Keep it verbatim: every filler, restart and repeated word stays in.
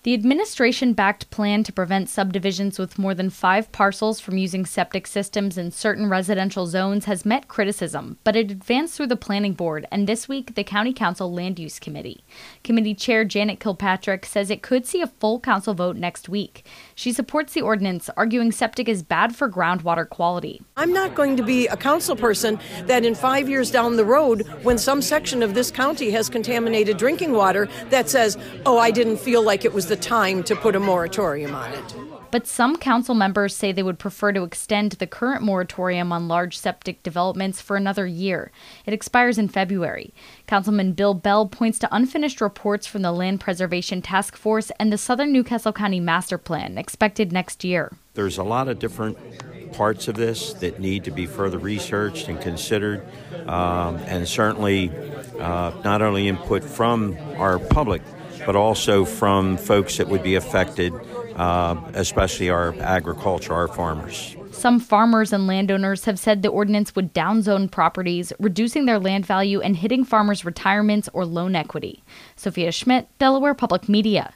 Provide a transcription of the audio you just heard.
The administration-backed plan to prevent subdivisions with more than five parcels from using septic systems in certain residential zones has met criticism, but it advanced through the Planning Board and this week the County Council Land Use Committee. Committee Chair Janet Kilpatrick says it could see a full council vote next week. She supports the ordinance, arguing septic is bad for groundwater quality. I'm not going to be a council person that in five years down the road, when some section of this county has contaminated drinking water, that says, oh, I didn't feel like it was the time to put a moratorium on it. But some council members say they would prefer to extend the current moratorium on large septic developments for another year. It expires in February. Councilman Bill Bell points to unfinished reports from the Land Preservation Task Force and the Southern New Castle County Master Plan, expected next year. There's a lot of different parts of this that need to be further researched and considered, um, and certainly uh, not only input from our public, but also from folks that would be affected, uh, especially our agriculture, our farmers. Some farmers and landowners have said the ordinance would downzone properties, reducing their land value and hitting farmers' retirements or loan equity. Sophia Schmidt, Delaware Public Media.